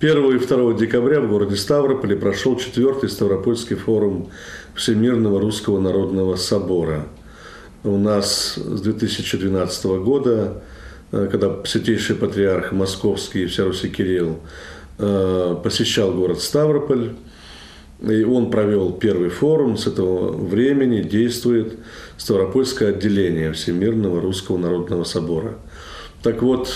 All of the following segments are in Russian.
1 и 2 декабря в городе Ставрополе прошел 4-й Ставропольский форум Всемирного Русского Народного Собора. У нас с 2012 года, когда Святейший Патриарх Московский и вся Руси Кирилл посещал город Ставрополь, и он провел первый форум, с этого времени действует Ставропольское отделение Всемирного Русского Народного Собора. Так вот,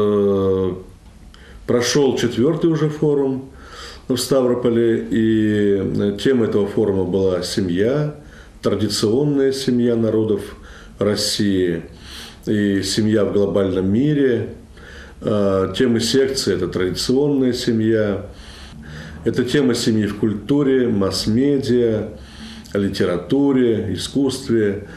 прошел 4-й уже форум в Ставрополе, и тема этого форума была «Семья», традиционная семья народов России и семья в глобальном мире. Темы секции – это традиционная семья, это тема семьи в культуре, масс-медиа, литературе, искусстве,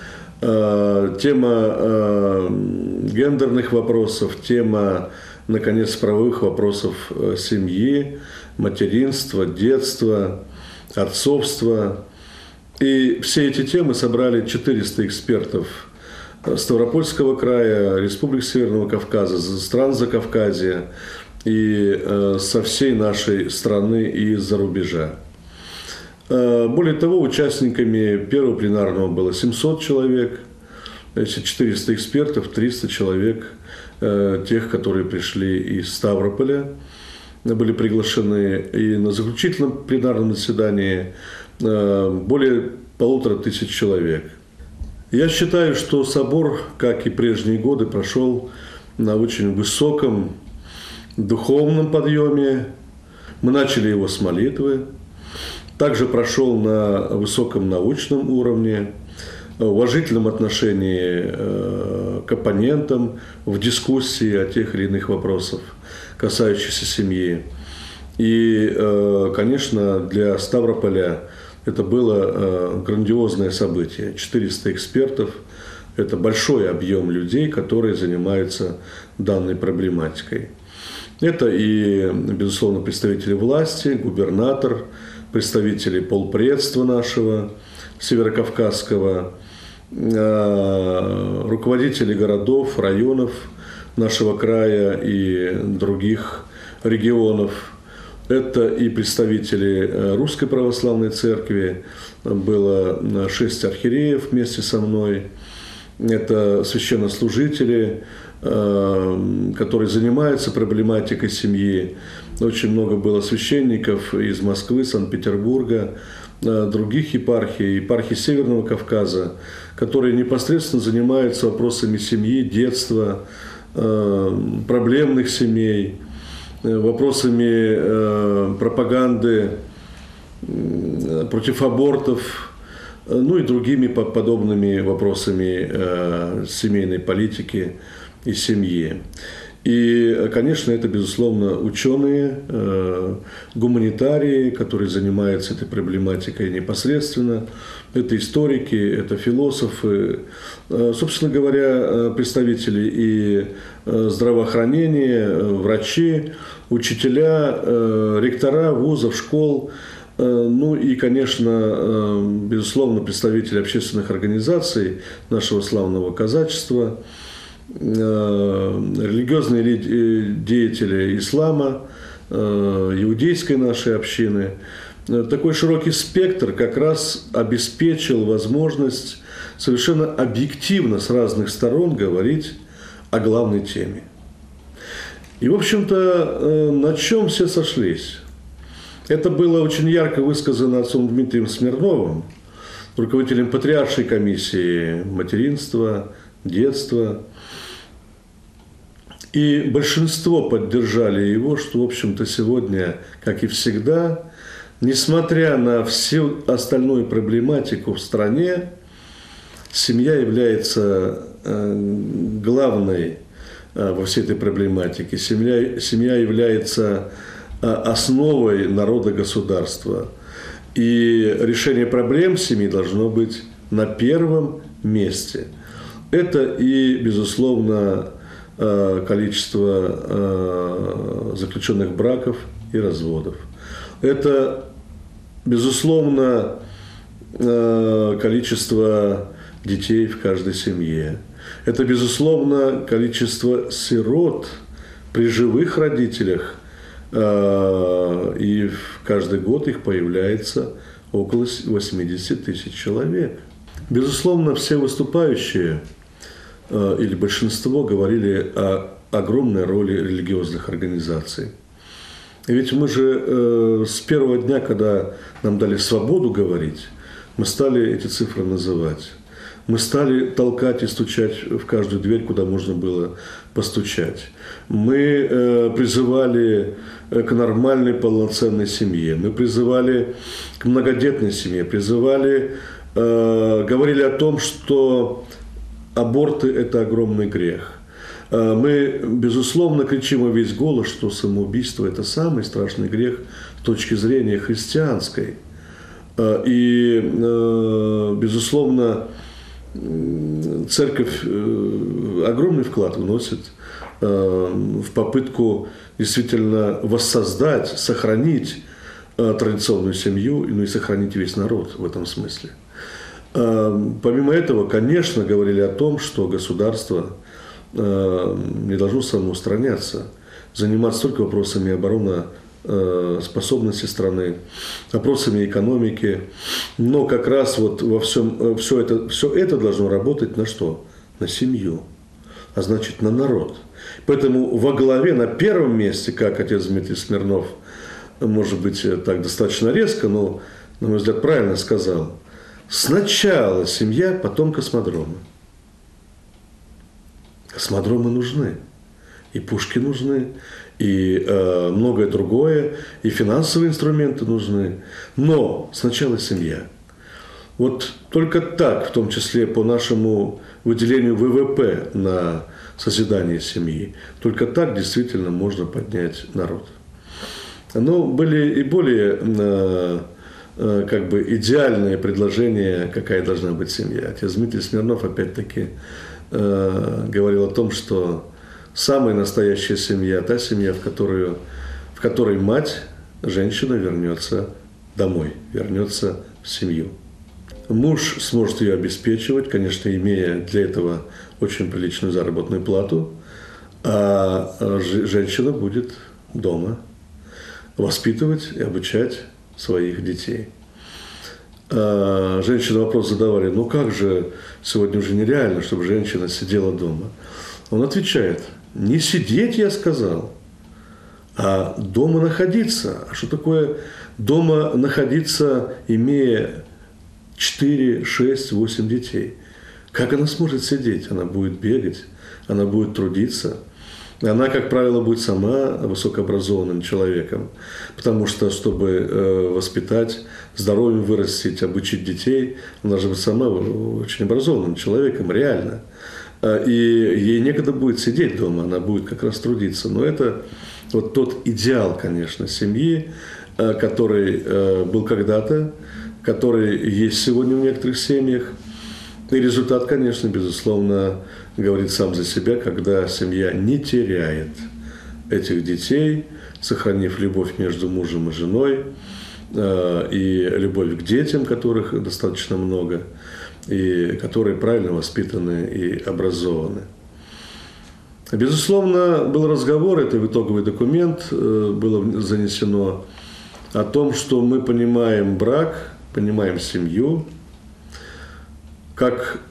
тема гендерных вопросов, тема, наконец, правовых вопросов семьи, материнства, детства, отцовства. И все эти темы собрали 400 экспертов Ставропольского края, Республик Северного Кавказа, стран Закавказья и со всей нашей страны и из-за рубежа. Более того, участниками первого пленарного было 700 человек, если 400 экспертов, 300 человек, тех, которые пришли из Ставрополя, были приглашены, и на заключительном пленарном заседании более 1500 человек. Я считаю, что собор, как и прежние годы, прошел на очень высоком духовном подъеме. Мы начали его с молитвы. Также прошел на высоком научном уровне, уважительном отношении к оппонентам, в дискуссии о тех или иных вопросах, касающихся семьи. И, конечно, для Ставрополя это было грандиозное событие. 400 экспертов – это большой объем людей, которые занимаются данной проблематикой. Это и, безусловно, представители власти, губернатор, представители полпредства нашего северокавказского, руководители городов, районов нашего края и других регионов. Это и представители Русской Православной Церкви, было 6 архиереев вместе со мной. Это священнослужители, которые занимаются проблематикой семьи. Очень много было священников из Москвы, Санкт-Петербурга, других епархий, епархий Северного Кавказа, которые непосредственно занимаются вопросами семьи, детства, проблемных семей, вопросами пропаганды против абортов, ну и другими подобными вопросами семейной политики и семьи. И, конечно, это, безусловно, ученые, гуманитарии, которые занимаются этой проблематикой непосредственно. Это историки, это философы, собственно говоря, представители и здравоохранения, врачи, учителя, ректора вузов, школ, ну и, конечно, безусловно, представители общественных организаций нашего славного казачества, религиозные деятели ислама, иудейской нашей общины. Такой широкий спектр как раз обеспечил возможность совершенно объективно с разных сторон говорить о главной теме. И, в общем-то, на чем все сошлись? Это было очень ярко высказано отцом Дмитрием Смирновым, руководителем Патриаршей комиссии материнства, детства. И большинство поддержали его, что, в общем-то, сегодня, как и всегда, несмотря на всю остальную проблематику в стране, семья является главной во всей этой проблематике. Семья является основой народа-государства. И решение проблем семьи должно быть на первом месте. Это и, безусловно, количество заключенных браков и разводов. Это, безусловно, количество детей в каждой семье. Это, безусловно, количество сирот при живых родителях И каждый год их появляется около 80 тысяч человек. Безусловно, все выступающие или большинство говорили о огромной роли религиозных организаций. И ведь мы же с первого дня, когда нам дали свободу говорить, мы стали эти цифры называть. Мы стали толкать и стучать в каждую дверь, куда можно было постучать. Мы призывали к нормальной полноценной семье. Мы призывали к многодетной семье. Говорили о том, что аборты – это огромный грех. Мы, безусловно, кричим во весь голос, что самоубийство – это самый страшный грех с точки зрения христианской. И, безусловно, церковь огромный вклад вносит в попытку действительно воссоздать, сохранить традиционную семью, ну и сохранить весь народ в этом смысле. Помимо этого, конечно, говорили о том, что государство не должно самоустраняться, заниматься только вопросами обороноспособности страны, вопросами экономики, но как раз вот все это должно работать на что? На семью, а значит на народ. Поэтому во главе, на первом месте, как отец Дмитрий Смирнов, может быть, так достаточно резко, но, на мой взгляд, правильно сказал, сначала семья, потом космодромы. Космодромы нужны, и пушки нужны, и многое другое, и финансовые инструменты нужны. Но сначала семья. Вот только так, в том числе по нашему выделению ВВП на созидание семьи, только так действительно можно поднять народ. Но были и более идеальные предложения, какая должна быть семья. Отец Дмитрий Смирнов опять-таки говорил о том, что самая настоящая семья – та семья, в которой мать, женщина, вернется домой, вернется в семью. Муж сможет ее обеспечивать, конечно, имея для этого очень приличную заработную плату, а женщина будет дома воспитывать и обучать своих детей. Женщины вопрос задавали, ну как же, сегодня уже нереально, чтобы женщина сидела дома. Он отвечает, не сидеть, я сказал, а дома находиться. А что такое дома находиться, имея 4, 6, 8 детей? Как она сможет сидеть? Она будет бегать, она будет трудиться. Она, как правило, будет сама высокообразованным человеком, потому что, чтобы воспитать, здоровьем вырастить, обучить детей, она же сама очень образованным человеком, реально. И ей некогда будет сидеть дома, она будет как раз трудиться. Но это вот тот идеал, конечно, семьи, который был когда-то, который есть сегодня в некоторых семьях. И результат, конечно, безусловно, говорит сам за себя, когда семья не теряет этих детей, сохранив любовь между мужем и женой, и любовь к детям, которых достаточно много, и которые правильно воспитаны и образованы. Безусловно, был разговор, это итоговый документ, было занесено о том, что мы понимаем брак, понимаем семью, как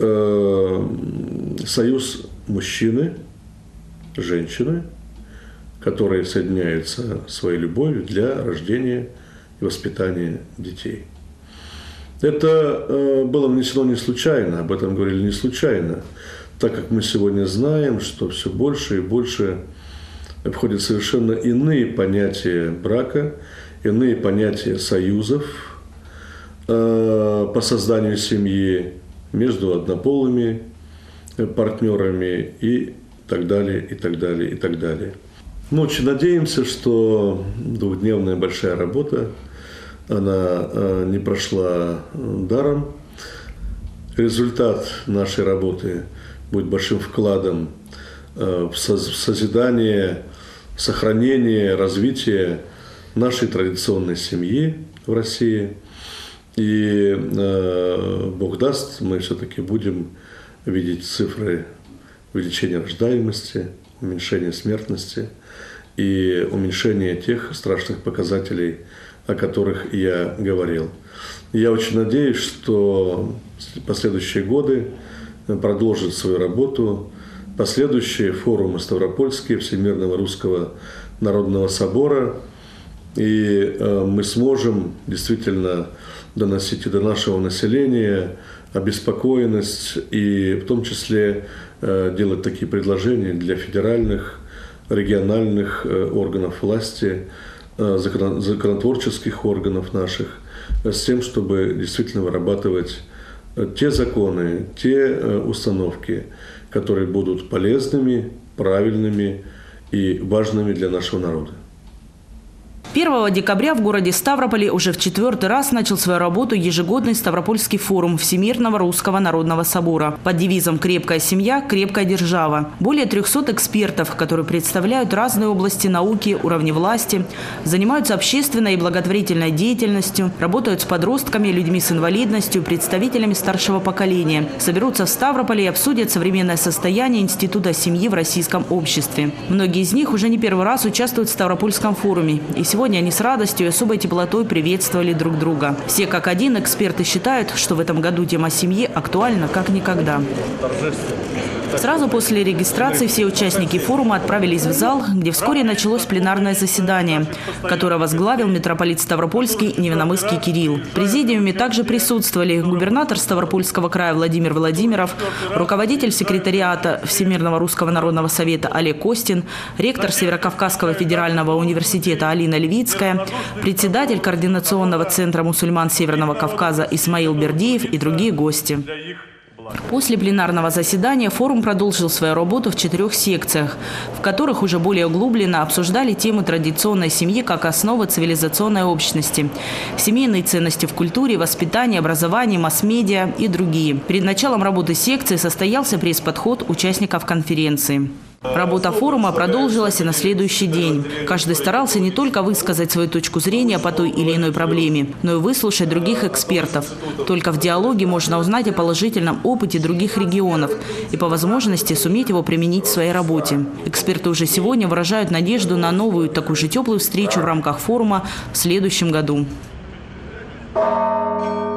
союз мужчины, женщины, которые соединяются своей любовью для рождения и воспитания детей. Это было внесено не случайно, об этом говорили не случайно, так как мы сегодня знаем, что все больше и больше входят совершенно иные понятия брака, иные понятия союзов по созданию семьи между однополыми партнерами и так далее, и так далее, и так далее. Мы очень надеемся, что двухдневная большая работа, она не прошла даром. Результат нашей работы будет большим вкладом в созидание, сохранение, развитие нашей традиционной семьи в России. И Бог даст, мы все-таки будем видеть цифры увеличения рождаемости, уменьшения смертности. и уменьшение тех страшных показателей, о которых я говорил. Я очень надеюсь, что последующие годы продолжат свою работу последующие форумы Ставропольские Всемирного Русского Народного Собора, и мы сможем действительно доносить и до нашего населения обеспокоенность, и в том числе делать такие предложения для федеральных, региональных органов власти, законотворческих органов наших, с тем, чтобы действительно вырабатывать те законы, те установки, которые будут полезными, правильными и важными для нашего народа. 1 декабря в городе Ставрополе уже в 4-й раз начал свою работу ежегодный Ставропольский форум Всемирного Русского Народного Собора под девизом «Крепкая семья, крепкая держава». Более 300 экспертов, которые представляют разные области науки, уровни власти, занимаются общественной и благотворительной деятельностью, работают с подростками, людьми с инвалидностью, представителями старшего поколения, соберутся в Ставрополе и обсудят современное состояние института семьи в российском обществе. Многие из них уже не первый раз участвуют в Ставропольском форуме. И сегодня они с радостью и особой теплотой приветствовали друг друга. Все как один эксперты считают, что в этом году тема семьи актуальна как никогда. Сразу после регистрации все участники форума отправились в зал, где вскоре началось пленарное заседание, которое возглавил митрополит Ставропольский Невинномысский Кирилл. В президиуме также присутствовали губернатор Ставропольского края Владимир Владимиров, руководитель секретариата Всемирного Русского Народного Совета Олег Костин, ректор Северокавказского федерального университета Алина Левицкая, председатель Координационного центра мусульман Северного Кавказа Исмаил Бердиев и другие гости. После пленарного заседания форум продолжил свою работу в 4 секциях, в которых уже более углубленно обсуждали тему традиционной семьи как основы цивилизационной общности, семейные ценности в культуре, воспитании, образовании, масс-медиа и другие. Перед началом работы секции состоялся пресс-подход участников конференции. Работа форума продолжилась и на следующий день. Каждый старался не только высказать свою точку зрения по той или иной проблеме, но и выслушать других экспертов. Только в диалоге можно узнать о положительном опыте других регионов и по возможности суметь его применить в своей работе. Эксперты уже сегодня выражают надежду на новую, такую же теплую встречу в рамках форума в следующем году.